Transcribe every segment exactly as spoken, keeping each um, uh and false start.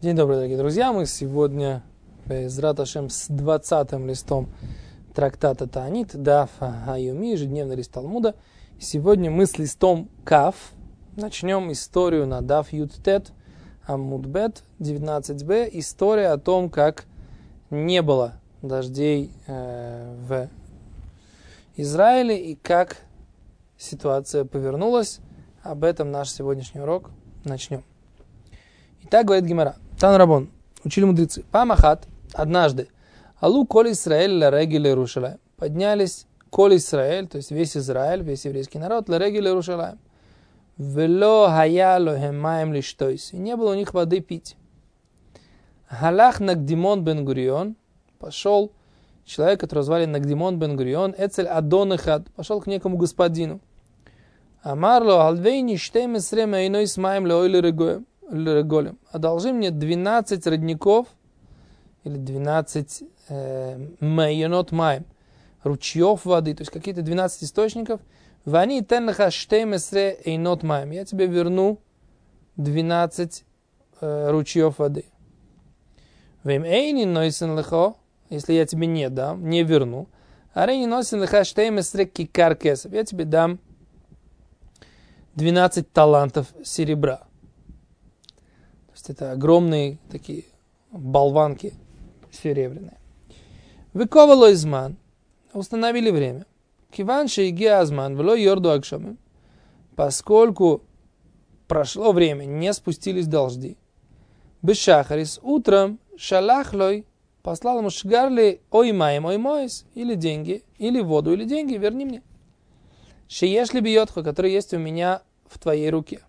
День добрый, дорогие друзья. Мы сегодня, Безрат Ашем, с двадцатым листом трактата Таанит, Даф Айоми, ежедневный лист Талмуда. Сегодня мы с листом Кав начнем историю на Даф Ют Тет Амуд Бет девятнадцать бэ. История о том, как не было дождей э, в Израиле и как ситуация повернулась. Об этом наш сегодняшний урок. Начнем. Итак, говорит Гемара. Тан Рабон, учили мудрецы. Памахат, однажды, Алу Коль Исраэль ла Реги ле Иерушалаим. Поднялись Коль Исраэль, то есть весь Израиль, весь еврейский народ, ла Реги ле Иерушалаим. Вело хая лохем маем лиштойс. И не было у них воды пить. Галах Нагдимон бен Гурион. Пошел человек, которого звали Нагдимон бен Гурион. Эцель Адон Эхад. Пошел к некому господину. Амарло алвейни штейм эсрем эйной с маем леойли регоем. Одолжи мне двенадцать родников или двенадцать майонот маем, ручьев воды, то есть какие-то двенадцать источников. Вани тенлаха штеймесре эйнот маем. Я тебе верну двенадцать э, ручьев воды. Вем эйни нойсен лехо, если я тебе не дам, не верну. Арейни нойсен леха штеймесре кикар кесов. Я тебе дам двенадцать талантов серебра. Это огромные такие болванки серебряные. Выковало изман. Установили время. Киванши и геазман вло йорду акшамим. Поскольку прошло время, не спустились дожди. Бешахарис утром шалахлой послал ему шгарли ой маем ой моис, или деньги, или воду, или деньги, верни мне. Шиешли бьетха, который есть у меня в твоей руке.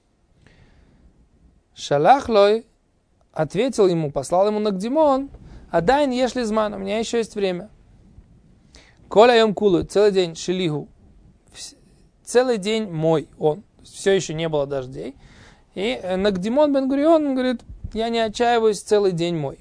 Шалахлой ответил ему, послал ему Нагдимон, Адайн ешли зман, у меня еще есть время. Коля йом кулу, целый день шелигу, целый день мой он, все еще не было дождей. И Нагдимон бен Гурион говорит, я не отчаиваюсь, целый день мой.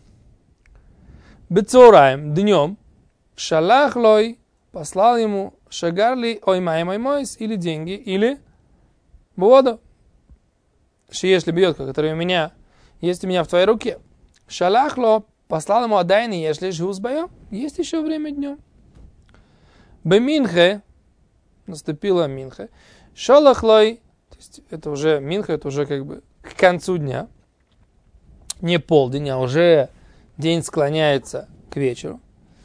Бецораем, днем, шалахлой послал ему шагарли ой май мой мойс, или деньги, или воду. Шиешли бьетка, который у меня есть у меня в твоей руке. Шалахло послал ему Адайн и ешли жгузбайо. Есть еще время днем. Беминхе наступила Минхе. Шалахлой, то есть это уже Минхе, это уже как бы к концу дня. Не полдень, а уже день склоняется к вечеру.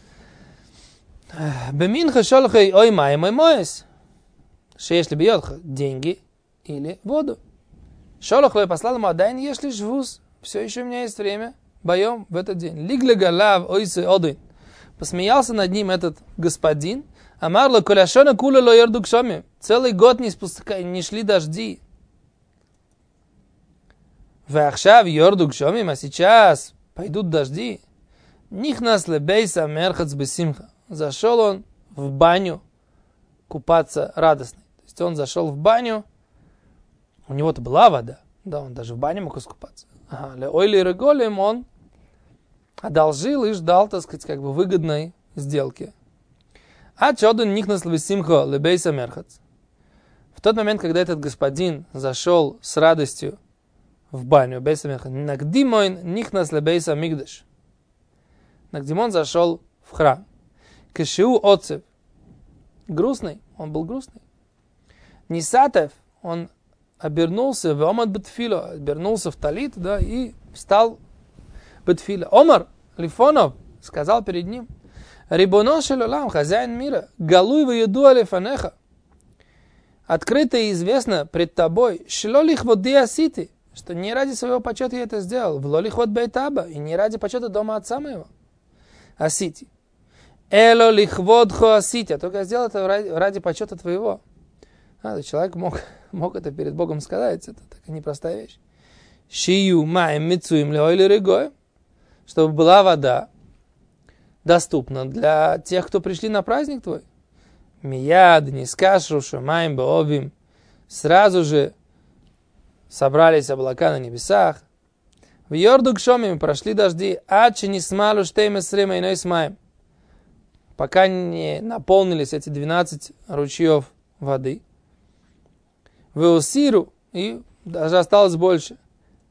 Беминхе шалахой ой май мой моес. Шиешли бьетка, деньги или воду. Шолохлой послал ему Адайн ешли жвуз. Все еще у меня есть время. Боем в этот день. Лигле галав ойсе один. Посмеялся над ним этот господин. Амарло коляшона кула ло йорду кшоми. Целый год не, спускай, не шли дожди. Вахшав йорду кшоми. А сейчас пойдут дожди. Нихнас лебейса мерхац бесимха. Зашел он в баню купаться радостно. То есть он зашел в баню. У него-то была вода, да, он даже в бане мог искупаться. Ага, ле ойли реголем он одолжил и ждал, так сказать, как бы выгодной сделки. А чодун нихнас лвесимхо лебейса мерхац. В тот момент, когда этот господин зашел с радостью в баню, бейса мерхац, нагдимойн нихнас лебейса мигдаш. Нагдимон зашел в храм. Кешиу отцев. Грустный, он был грустный. Нисатев, он обернулся в омад бетфило, обернулся в талит, да, и встал бетфило. Омар Лифонов сказал перед ним, Рибоно шель олам, хозяин мира, галуй веюду алефанеха. Открыто и известно пред тобой, шело лихвот диасити, что не ради своего почета я это сделал, вло лихвот бейтаба, и не ради почета дома отца моего. Асити. Эло лихвот хо асити, а только я сделал это ради, ради почета твоего. А, человек мог, мог это перед Богом сказать, это такая непростая вещь. Шию маем мицуем леойли регой, чтобы была вода доступна для тех, кто пришли на праздник твой. Мияд, не скашрушу, маем беовим. Сразу же собрались облака на небесах. В йорду кшомим прошли дожди, ачи не смалу штеймесрема иной смаем. Пока не наполнились эти двенадцать ручьев воды. В Осиру, и даже осталось больше.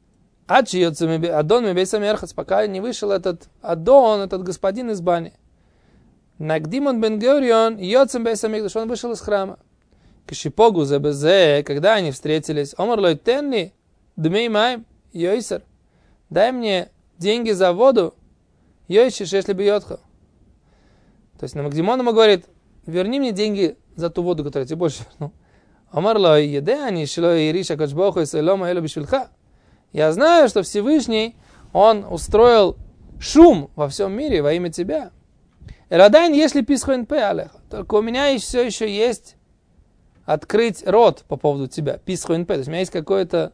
Ачи йоцами Адон мебейса мерхац, пока не вышел этот Адон, этот господин из бани. Нагдимон бен Горион йоцем бейса мигдаш, он вышел из храма. Кшипогу забезе, когда они встретились, Омар лой тенни, дмей майм, йойсер, дай мне деньги за воду, йойшиш, если бы йотха. То есть на Нагдимон ему говорит, верни мне деньги за ту воду, которую я тебе больше вернул. Омар лой едеани, шлой ириша качбоху и сайлома элю бишвильха. Я знаю, что Всевышний, он устроил шум во всем мире во имя тебя. Эладайн, если писхуэн пэ алеха. Только у меня все еще есть открыть рот по поводу тебя. Писхуэн пэ. То есть у меня есть какое-то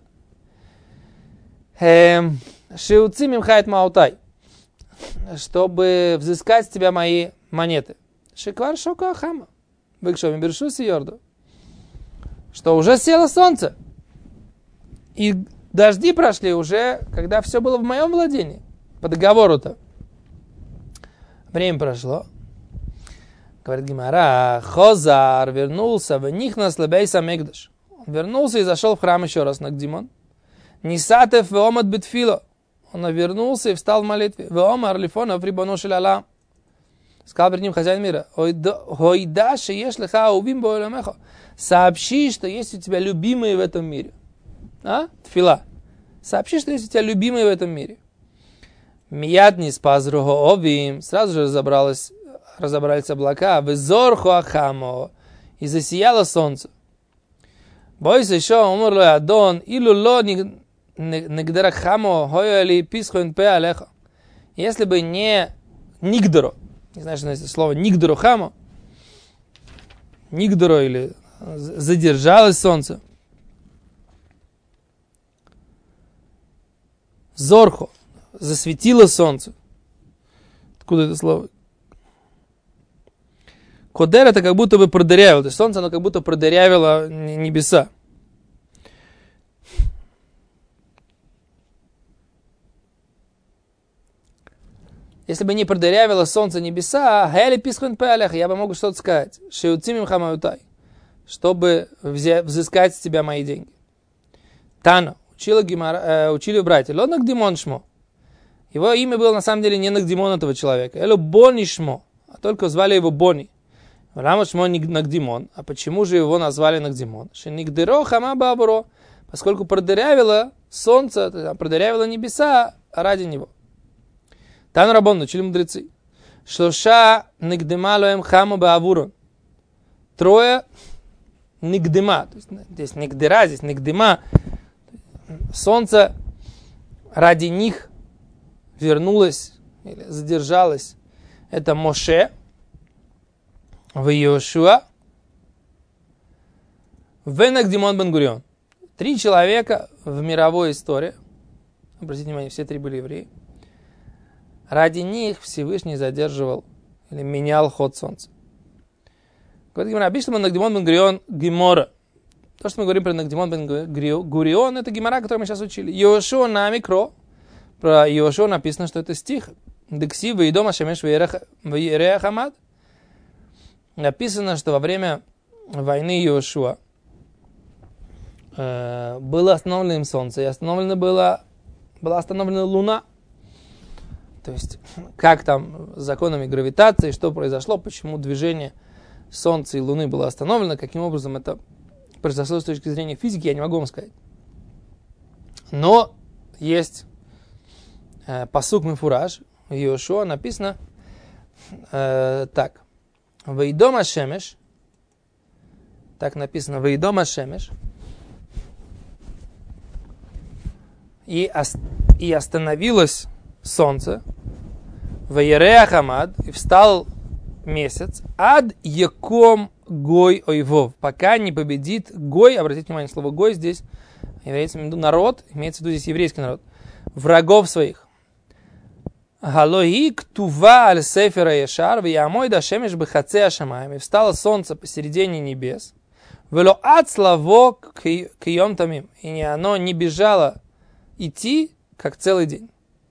шиуцим им хайт маутай. Чтобы взыскать с тебя мои монеты. Шиквар шока ахама. Выкшоми бершуси йорду. Что уже село солнце. И дожди прошли уже, когда все было в моем владении. По договору-то. Время прошло. Говорит Гемара, Хозар вернулся в них на слабейса мегдаш. Он вернулся и зашел в храм еще раз, Нагдимон. Нисатев веомат битфило. Он вернулся и встал в молитве. Веомар лифонов рибоно шелала. Сказал перед ним хозяин мира, Хойда шееш леха увим боэлэмэхо. Сообщи, что есть у тебя любимые в этом мире. А? Тфила. Сообщи, что есть у тебя любимые в этом мире. Мияд не спас рухо овим. Сразу же разобралось, разобрались облака. Везорху ахамо. И засияло солнце. Бойся еще, умерло Адон. Илу ло нигдарахамо. Хойоли писхуэн пэ алеха. Если бы не нигдаро. Не знаю, что это слово нигдаро хамо. Нигдаро или задержалось солнце. Зорхо. Засветило солнце. Откуда это слово? Кодер это как будто бы продырявило. То есть солнце, оно как будто продырявило небеса. Если бы не продырявило солнце небеса, я бы мог что-то сказать. Чтобы взыскать с тебя мои деньги. Тано. Учили, гимара, учили братья. Ло Нагдимон шмо. Его имя было на самом деле не Нагдимон этого человека. Эло Бони шмо. А только звали его Бони. Рама шмо Нагдимон. А почему же его назвали Нагдимон? Шенигдеро хама бабуро. Поскольку продырявило солнце, продырявило небеса ради него. Тан Рабон, учили мудрецы. Шлоша Нигдема лоем хама баавурон. Трое Нигдема. То есть здесь Нигдера, здесь Нигдема. Солнце ради них вернулось или задержалось. Это Моше, в Йошуа, в Нагдимон бен Гурион. Три человека в мировой истории. Обратите внимание, все три были евреи. Ради них Всевышний задерживал или менял ход солнца. Говорит Гемара, обычно Нагдимон бен Гурион Гемора. То, что мы говорим про Нагдимон бен Гурион, это гемара, который мы сейчас учили. Йошуа на микро. Про Йошуа написано, что это стих. Декси вейдома шемеш вейрея хамад. Написано, что во время войны Йошуа э, было остановлено им солнце, и остановлена была, была остановлена луна. То есть, как там с законами гравитации, что произошло, почему движение солнца и луны было остановлено, каким образом это произошло с точки зрения физики, я не могу вам сказать. Но есть э, пасук мифураж, в Йошуа написано э, так. Вейдома шемеш, так написано, Вейдома шемеш, и, ос, и остановилось солнце, Вейрея хамад, и встал месяц, ад яком гой ойвов, пока не победит гой, обратите внимание, слово гой здесь, имеется в виду народ, имеется в виду здесь еврейский народ, врагов своих. Галои ктува аль сефера ешар, виямой да шемеш бхаце ашамаем, и встало солнце посередине небес, вело ад славо кьем тамим, и оно не бежало идти, как целый день.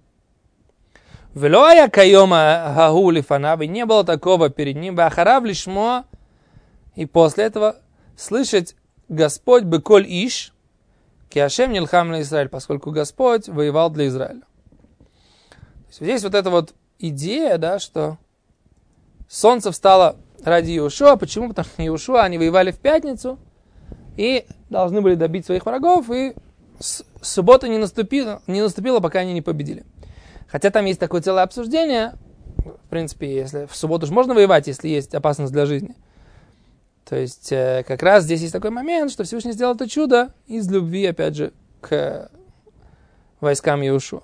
Вело я кайома гагу лифанав, и не было такого перед ним, бахарав лишмо, и после этого слышать Господь беколь иш, Киашем нилхам на Израиль, поскольку Господь воевал для Израиля. То есть здесь вот эта вот идея, да, что солнце встало ради Иешуа. Почему? Потому что Иешуа, они воевали в пятницу и должны были добить своих врагов, и суббота не наступила, не наступила, пока они не победили. Хотя там есть такое целое обсуждение. В принципе, если в субботу же можно воевать, если есть опасность для жизни. То есть, э, как раз здесь есть такой момент, что Всевышний сделал это чудо из любви, опять же, к войскам Иешуа.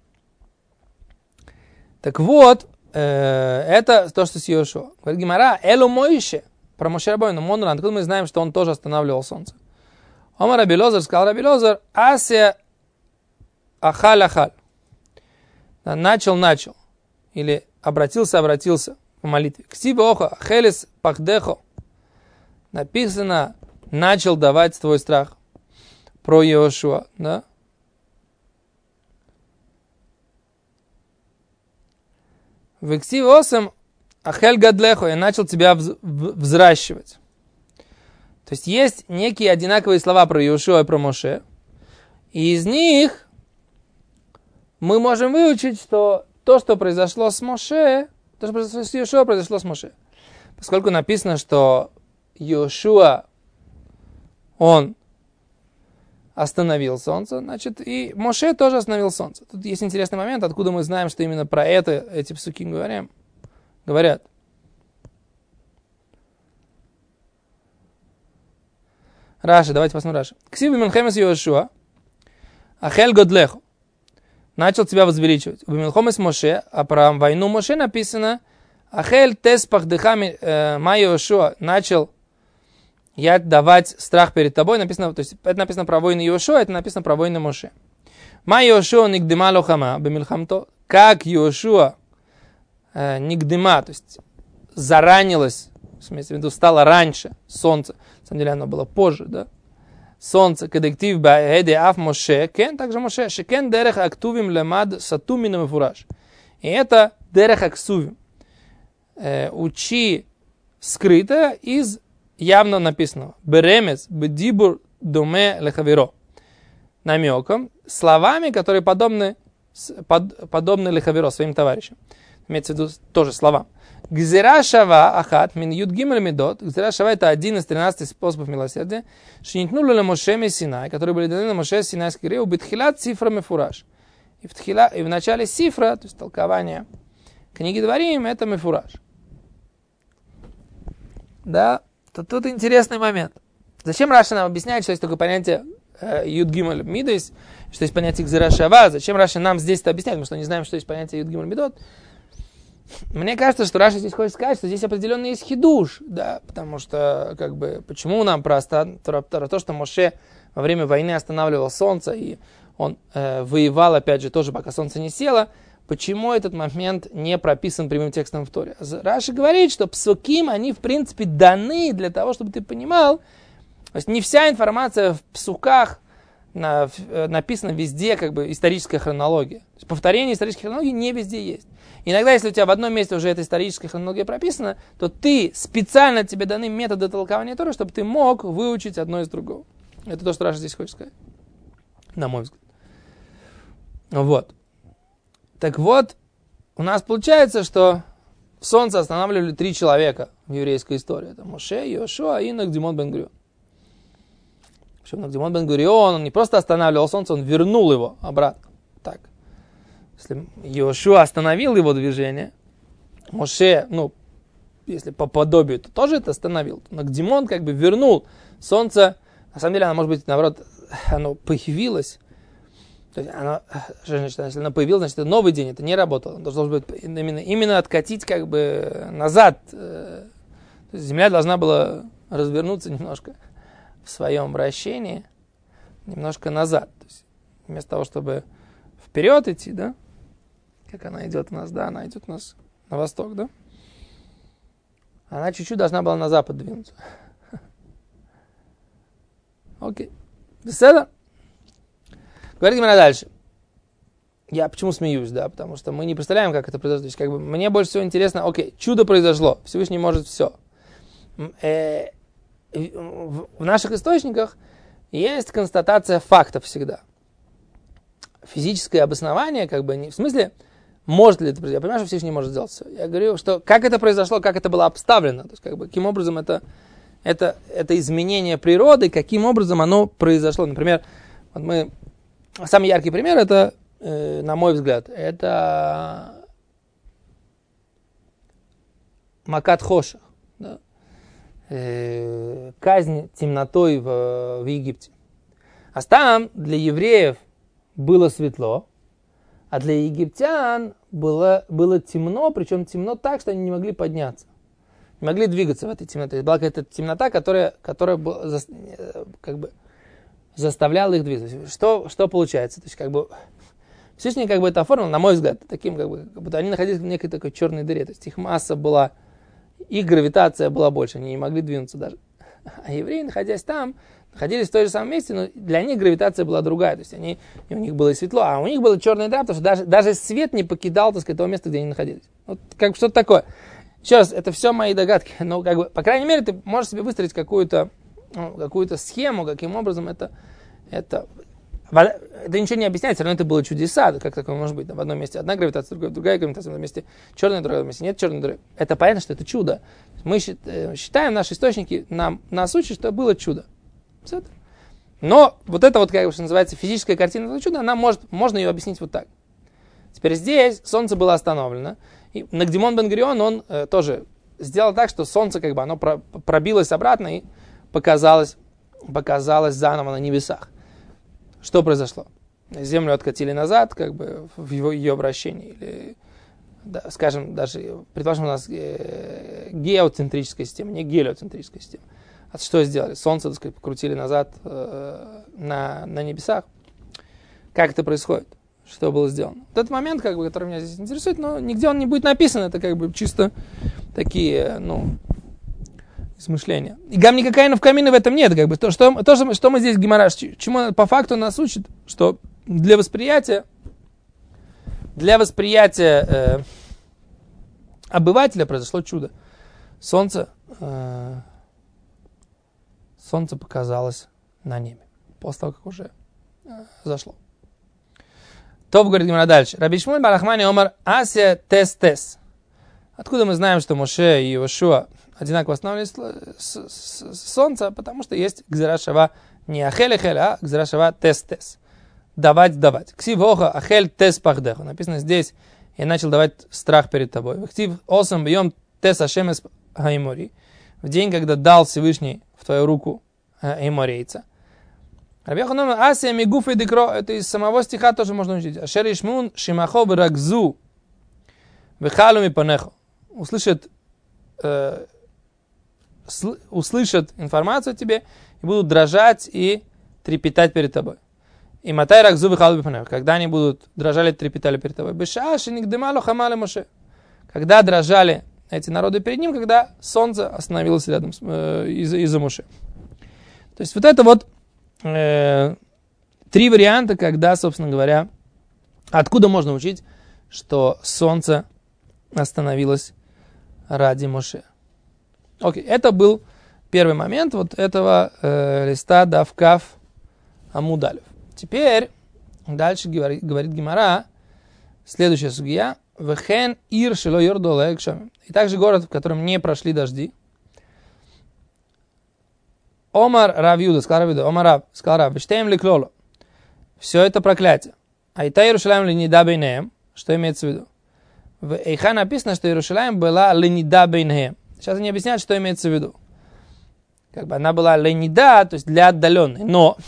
Так вот, э, это то, что с Иешуа. Говорит Гемара, Элу Моише, про Моше Рабейну, Монран, откуда мы знаем, что он тоже останавливал солнце. Омар Раби Лозар, сказал Раби Лозар, Асия Ахаль Ахаль. Начал, начал. Или обратился, обратился в молитве. Ксиба Оха, Хелис Пахдехо. Написано, начал давать твой страх. Про Иешуа, да? В Ксиба Осам Ахель Гадлехо. Я начал тебя взращивать. То есть есть некие одинаковые слова про Иешуа и про Моше. И из них мы можем выучить, что то, что произошло с Моше, то, что произошло с Иешуа, произошло с Моше. Поскольку написано, что Иешуа, он остановил солнце, значит, и Моше тоже остановил солнце. Тут есть интересный момент, откуда мы знаем, что именно про это эти псуки говорим, говорят. Раши, давайте посмотрим Раши. Ксиву Менхемес Иешуа, Ахель Годлеху. Начал тебя возвеличивать. В Милхомес Моше, а про войну Моше написано, Ахель тес пахдыхами ма Иешуа. Начал я давать страх перед тобой. Написано, то есть это написано про войны Иешуа, это написано про войны Моше. Ма Иешуа нигдема лохама бемилхамто. Как Иешуа э, нигдема, то есть заранилось, в смысле, в виду, стало раньше солнце. На самом деле оно было позже, да? Солнце, кадектив баэде аф Моше, кен, также Моше, шекен дерех актувим лемад сатумином и фураж. И это дерех аксувим. Э, учи скрыто из явно написанного. Беремес бедибур доме лехаверо. Намеком, словами, которые подобны, под, подобны лехаверо, своим товарищам. Имеется в виду тоже слова. Гзира шава ахат мин юд гимель медот. Гзира шава это один из тринадцати способов милосердия. Шинитнули на Моше Синай, которые были даны на Моше Синайской горе, убитхилат цифра мефураж. И в, тхила, и в начале сифра, то есть толкование книги Дворим, это мефураж. Да, то тут интересный момент. Зачем Раши нам объясняет, что есть такое понятие юд гимель мидос, что есть понятие гзира шава? Зачем Раши нам здесь это объясняет? Потому что не знаем, что есть понятие юд гимель медот. Мне кажется, что Раши здесь хочет сказать, что здесь определенно есть хидуш, да, потому что, как бы, почему нам про, про, про то, что Моше во время войны останавливал солнце, и он э, воевал, опять же, тоже, пока солнце не село, почему этот момент не прописан прямым текстом в Торе? Раши говорит, что псуким, они, в принципе, даны для того, чтобы ты понимал, то есть не вся информация в псуках на, написана везде, как бы, историческая хронология. То есть повторение исторической хронологии не везде есть. Иногда, если у тебя в одном месте уже эта историческая хронология прописана, то ты, специально тебе даны методы толкования Торы, чтобы ты мог выучить одно из другого. Это то, что Раши здесь хочет сказать. На мой взгляд. Вот. Так вот, у нас получается, что солнце останавливали три человека в еврейской истории. Это Моше, Иешуа и Нагдимон бен-Гурион. Причем Нагдимон бен-Гурион, он не просто останавливал солнце, он вернул его обратно. Так. Если Иешуа остановил его движение, Моше, ну, если по подобию, то тоже это остановил. Нагдимон как бы вернул солнце. На самом деле, оно, может быть, наоборот, оно появилось. То есть оно, значит, если оно появилось, значит, это новый день, это не работало. Оно должно быть именно, именно откатить как бы назад. То есть Земля должна была развернуться немножко в своем вращении, немножко назад. То есть вместо того, чтобы вперед идти, да, как она идет у нас, да, она идет у нас на восток, да, она чуть-чуть должна была на запад двинуться. Окей. Беседа? Говорит Гемара дальше. Я почему смеюсь, да, потому что мы не представляем, как это произошло. То есть, как бы, мне больше всего интересно, окей, чудо произошло, Всевышний может все. Э, в наших источниках есть констатация фактов всегда. Физическое обоснование, как бы, не в смысле, может ли это произойти. Я понимаю, что Всевышний не может сделать все. Я говорю, что как это произошло, как это было обставлено, то есть, как бы, каким образом это, это, это изменение природы, каким образом оно произошло. Например, вот мы, самый яркий пример, это, э, на мой взгляд, это Макат Хошах, да? э, казнь темнотой в, в Египте. А там для евреев было светло, а для египтян было, было темно, причем темно так, что они не могли подняться, не могли двигаться в этой темноте. Была какая-то темнота, которая, которая была, как бы, заставляла их двигаться. Что, что получается? То есть, как бы, Всевышний как бы это оформил, на мой взгляд, таким, как бы, как будто они находились в некой такой черной дыре. То есть их масса была, их гравитация была больше, они не могли двинуться даже. А евреи, находясь там, находились в том же самом месте, но для них гравитация была другая. То есть они, у них было светло, а у них была черная дыра, потому что даже, даже свет не покидал, так сказать, того места, где они находились. Вот как что-то такое. Еще раз, это все мои догадки. Но, как бы, по крайней мере, ты можешь себе выстроить какую-то, ну, какую-то схему, каким образом это, это... Это ничего не объясняет, все равно это было чудеса. Как такое может быть? В одном месте одна гравитация, другая, другая гравитация, в одном месте черная, в другом месте нет черной дыры. Это понятно, что это чудо. Мы считаем, наши источники нам, нас учат, что было чудо. Но вот это вот, как что называется, физическая картина этого чуда, она может, можно ее объяснить вот так. Теперь здесь солнце было остановлено. И Нагдимон бен-Горион, он э, тоже сделал так, что солнце как бы оно про, пробилось обратно и показалось, показалось заново на небесах. Что произошло? Землю откатили назад, как бы в его, ее вращении. Или, да, скажем, даже, предположим, у нас э, геоцентрическая система, не гелиоцентрическая система. А что сделали? Солнце, так сказать, покрутили назад э, на, на небесах. Как это происходит? Что было сделано? Вот этот момент, как бы, который меня здесь интересует, но нигде он не будет написан. Это как бы чисто такие, ну, измышления. И гам никакая в камине в этом нет. Как бы. То, что, то, что мы здесь Гемара, чему по факту нас учит, что для восприятия, для восприятия э, обывателя произошло чудо. Солнце, э, солнце показалось на небе. После того, как уже э, зашло. Тов говорит Гемара дальше. Раби Шмуль бар Ахмани омар асия тес-тес. Откуда мы знаем, что Моше и Йошуа одинаково останавливались с, с, с солнца? Потому что есть гзера шава не ахель-эхель, а гзера шава тес-тес. Давать, давать. Ксив оха ахель тес пахдеху. Написано здесь, я начал давать страх перед тобой. Ксив осам бьем тес ашемес хаимори. В день, когда дал Всевышний в твою руку эморейца. Раби Йоханан асия мигуф и декро. Это из самого стиха тоже можно учить. Ашер ишмун шимахо врагзу вехалу мипанехо. Услышат, э, сл- услышат информацию о тебе и будут дрожать и трепетать перед тобой. И матай рагзу вехалу мипанехо. Когда они будут дрожали и трепетали перед тобой. Бешаши нихдемалу хамале Моше. Когда дрожали эти народы перед ним, когда солнце остановилось рядом с, э, из-за, из-за Моше. То есть вот это вот э, три варианта, когда, собственно говоря, откуда можно учить, что солнце остановилось ради Моше. Окей, это был первый момент вот этого э, листа Давкав Амудалев. Теперь дальше говорит, говорит Гемара, следующая сугия. Вехен ир шело йордо лег шамим. И также город, в котором не прошли дожди. Омар Рав Юда, сказал Рав Юда, Омар Рав, сказал Рав, вештеем ли клоло. Все это проклятие. А ита Иерушалаим ленида бейнеем. Что имеется в виду? В Эйха написано, что Иерушалаим была ленида бейнеем. Сейчас они объясняют, что имеется в виду. Как бы она была ленида, то есть для отдаленной. Но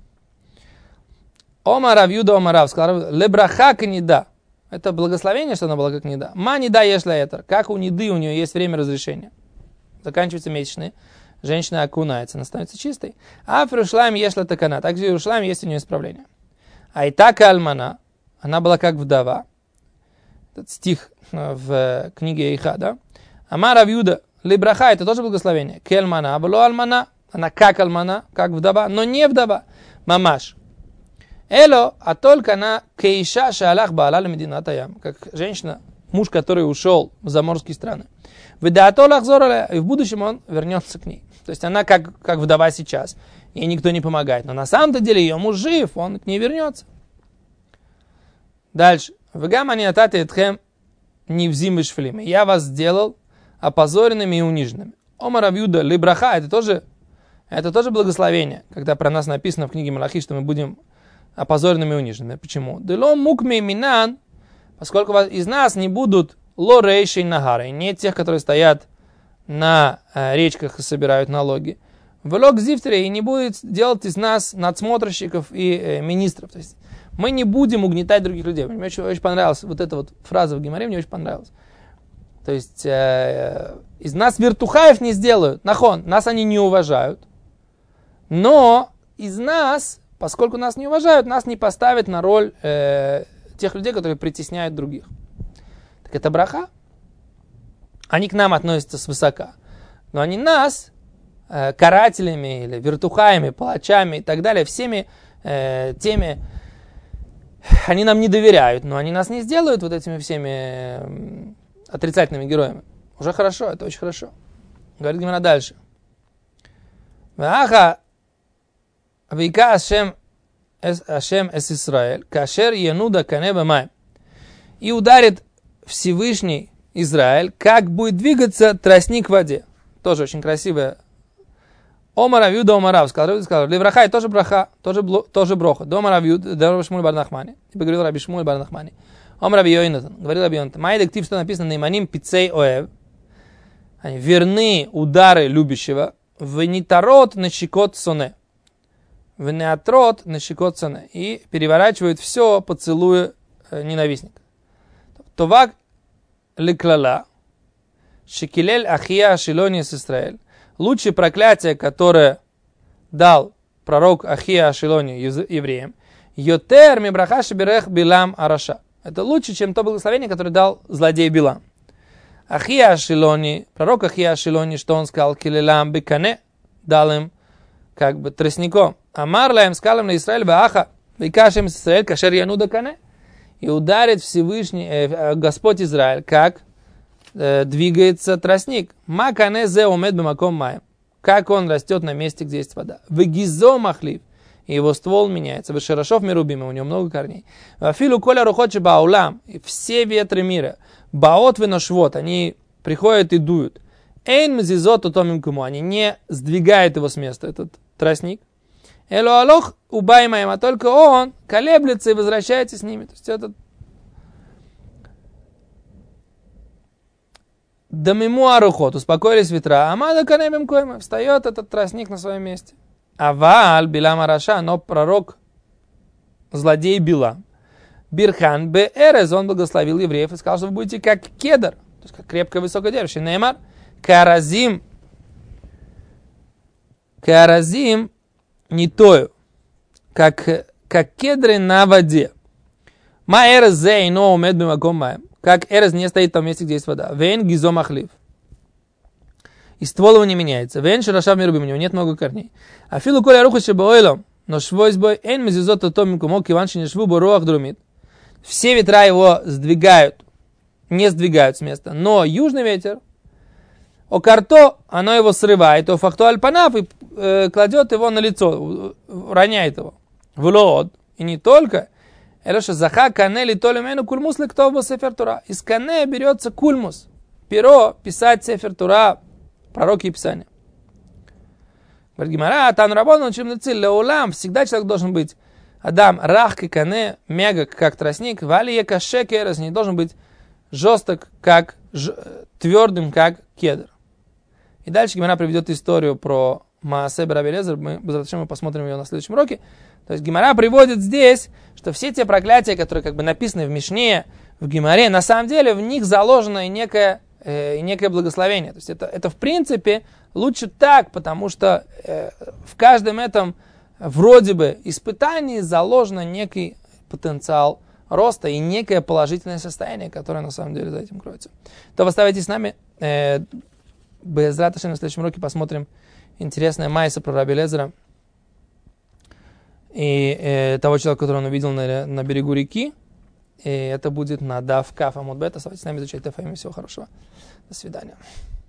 Омар Рав Юда, Омар Рав, сказал Рав Юда, лебраха книда. Это благословение, что она была как нида. Ма нида ешла это. Как у ниды у нее есть время разрешения. Заканчиваются месячные. Женщина окунается, она становится чистой. А в Иерушалаим ешла такана. Также в Иерушалаим есть у нее исправление. А и так альмана. Она была как вдова. Этот стих в книге Эйха, да? Ама Рав Юда. Либраха, это тоже благословение. Кельмана. Было альмана. Она как альмана, как вдова, но не вдова. Мамаш. Эло, а только она кейша шаалах баалал мединат аям, как женщина, муж, который ушел в заморские страны. И в будущем он вернется к ней. То есть она как, как вдова сейчас. Ей никто не помогает. Но на самом-то деле ее муж жив, он к ней вернется. Дальше. «Вегамани атати этхем нивзим вишфлим». «Я вас сделал опозоренными и униженными». Омар Рав Юда либраха, это тоже, это тоже благословение, когда про нас написано в книге Малахи, что мы будем опозоренными и униженными. Почему? «Дело мукми минан», поскольку из нас не будут ло рейшей нагары, не тех, которые стоят на э, речках и собирают налоги. Влог зифтери, и не будет делать из нас надсмотрщиков и э, министров. То есть мы не будем угнетать других людей. Мне очень, очень понравилась вот эта вот фраза в Гемаре, мне очень понравилась. То есть э, из нас вертухаев не сделают. Нахон, нас они не уважают. Но из нас, поскольку нас не уважают, нас не поставят на роль э, тех людей, которые притесняют других. Так это браха. Они к нам относятся свысока. Но они нас э, карателями или вертухаями, палачами и так далее, всеми э, теми, они нам не доверяют, но они нас не сделают вот этими всеми э, отрицательными героями. Уже хорошо, это очень хорошо. Говорит Гемара дальше. Ваха вика Ашем Ашем эс Исраэль, кашер януда канеба май. И ударит Всевышний Израиль, как будет двигаться тростник в воде. Тоже очень красивая. Омар Рав Юда, Омар Рав, сказал, сказал, левраха, тоже браха, тоже, тоже броха. До Омар Рав Юда, до Раби Шмуль бар Нахмани. И поговорил Раби Шмуль бар Нахмани. Омар Раби Йонатан, говорил Раби Йонатан, май дектив, что написано, нейманим пицей оэв, они верны удары любящего, венитарот начикот соне, венеатрот начикот соне, и переворачивают все, поцелуя э, ненавистника. Товак леклала, шекилель ахия шилони с Исраэль. Лучшее проклятие, которое дал пророк Ахия Ашилони евреям, йотер мибраха шеберех билам араша. Это лучше, чем то благословение, которое дал злодей Билам. Ахия Ашилони, пророк Ахия Ашилони, что он сказал, килелам бекане, дал им как бы тростником. Амар лаем сказал им на Израиль, вааха, векашем с Израиль, кашер януда кане. И ударит Всевышний, э, Господь Израиль, как э, двигается тростник. Ма кане зе умед бемаком маем. Как он растет на месте, где есть вода. Вегизо махлив. И его ствол меняется. Вешерашов мирубим, у него много корней. Вафилу коля рухочи баулам. И все ветры мира. Баот веношвот. Они приходят и дуют. Эйн мзизот утомим куму. Они не сдвигают его с места, этот тростник. Эло алох убаймаем, а только он колеблется и возвращается с ними. То есть этот дамиму арухот, успокоились ветра, амада канемим койма, встает этот тростник на своем месте. Аваль Билам Араша, но пророк, злодей Билам, Бирхан бе Эрез, он благословил евреев и сказал, что вы будете как кедр, то есть как крепкое высокое дерево. Неймар, каразим, каразим, не тою, как, как кедры на воде. Ма Эрез зе ино умед бимаком маем, как Эрез не стоит в том месте, где есть вода. Вен гизо махлив. И ствол его не меняется. Вен ширашав мирубим, у него нет много корней. А филу коля руху шебойлом, но швой сбой, эн мезизот атомим кумок, иван шинешву боруах друмит. Все ветра его сдвигают, не сдвигают с места. Но южный ветер, о карто, оно его срывает, о факту альпанав, и э, кладет его на лицо, роняет его. Влоод. И не только. Элоша заха кане литолемену кульмус лектовбо сефер Тора. Из кане берется кульмус. Перо, писать сефер Тора, пророки и писания. Говорит Гемара, тан рабон учим нециль леулам. Всегда человек должен быть адам рах кане, мягок как тростник, вали екаше керес, не должен быть жесток как ж, твердым как кедр. И дальше Гемара приведет историю про Маасе Раби Элиэзер. Мы, мы посмотрим ее на следующем уроке. То есть Гемара приводит здесь, что все те проклятия, которые как бы написаны в Мишне, в Гемаре, на самом деле в них заложено и некое, э, и некое благословение. То есть это, это в принципе лучше так, потому что э, в каждом этом вроде бы испытании заложено некий потенциал роста и некое положительное состояние, которое на самом деле за этим кроется. То оставайтесь с нами. Э, Безрат Ашем, на следующем уроке посмотрим интересное майса про Раби Элиэзера и э, того человека, которого он увидел на, на берегу реки. И это будет на Дав Каф Амуд Бет. Оставайтесь с нами, изучайте Тафаим. Всего хорошего. До свидания.